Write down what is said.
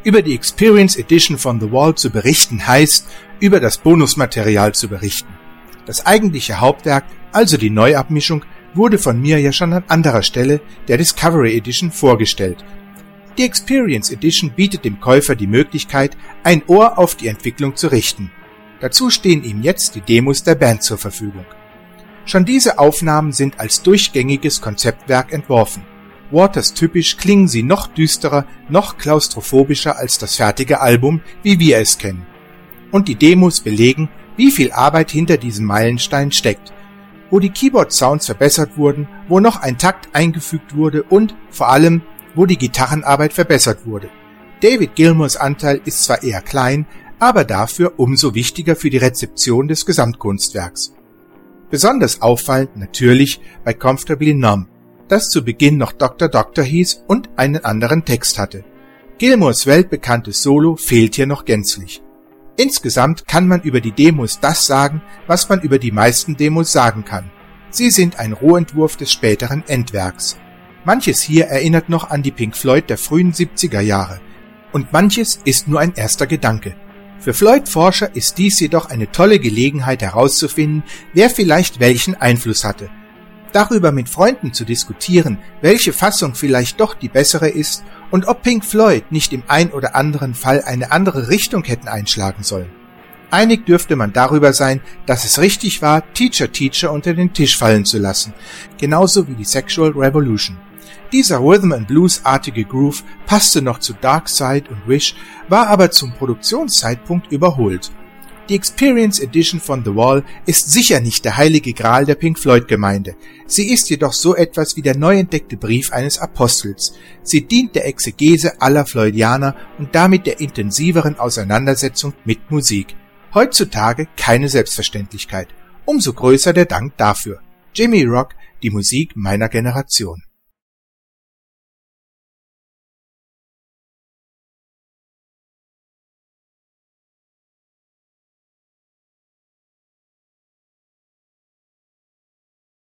Über die Experience Edition von The Wall zu berichten heißt, über das Bonusmaterial zu berichten. Das eigentliche Hauptwerk, also die Neuabmischung, wurde von mir ja schon an anderer Stelle, der Discovery Edition, vorgestellt. Die Experience Edition bietet dem Käufer die Möglichkeit, ein Ohr auf die Entwicklung zu richten. Dazu stehen ihm jetzt die Demos der Band zur Verfügung. Schon diese Aufnahmen sind als durchgängiges Konzeptwerk entworfen. Waters typisch klingen sie noch düsterer, noch klaustrophobischer als das fertige Album, wie wir es kennen. Und die Demos belegen, wie viel Arbeit hinter diesem Meilenstein steckt, wo die Keyboard-Sounds verbessert wurden, wo noch ein Takt eingefügt wurde und, vor allem, wo die Gitarrenarbeit verbessert wurde. David Gilmours Anteil ist zwar eher klein, aber dafür umso wichtiger für die Rezeption des Gesamtkunstwerks. Besonders auffallend natürlich bei Comfortably Numb, das zu Beginn noch Dr. Doctor hieß und einen anderen Text hatte. Gilmours weltbekanntes Solo fehlt hier noch gänzlich. Insgesamt kann man über die Demos das sagen, was man über die meisten Demos sagen kann. Sie sind ein Rohentwurf des späteren Endwerks. Manches hier erinnert noch an die Pink Floyd der frühen 70er Jahre und manches ist nur ein erster Gedanke. Für Floyd-Forscher ist dies jedoch eine tolle Gelegenheit herauszufinden, wer vielleicht welchen Einfluss hatte. Darüber mit Freunden zu diskutieren, welche Fassung vielleicht doch die bessere ist und ob Pink Floyd nicht im ein oder anderen Fall eine andere Richtung hätten einschlagen sollen. Einig dürfte man darüber sein, dass es richtig war, Teacher unter den Tisch fallen zu lassen, genauso wie die Sexual Revolution. Dieser Rhythm-and-Blues-artige Groove passte noch zu Dark Side und Wish, war aber zum Produktionszeitpunkt überholt. Die Experience Edition von The Wall ist sicher nicht der heilige Gral der Pink Floyd-Gemeinde. Sie ist jedoch so etwas wie der neu entdeckte Brief eines Apostels. Sie dient der Exegese aller Floydianer und damit der intensiveren Auseinandersetzung mit Musik. Heutzutage keine Selbstverständlichkeit. Umso größer der Dank dafür. Jimmy Rock, die Musik meiner Generation.